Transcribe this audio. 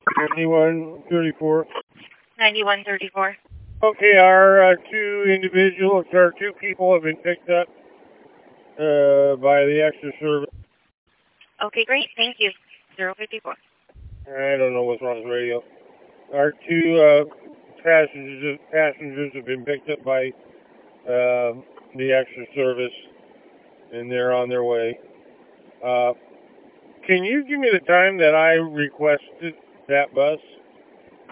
9134. 9134. Okay, our two people have been picked up by the extra service. Okay, great. Thank you. 054. I don't know what's wrong with the radio. Our two passengers have been picked up by the extra service, and they're on their way. Can you give me the time that I requested that bus?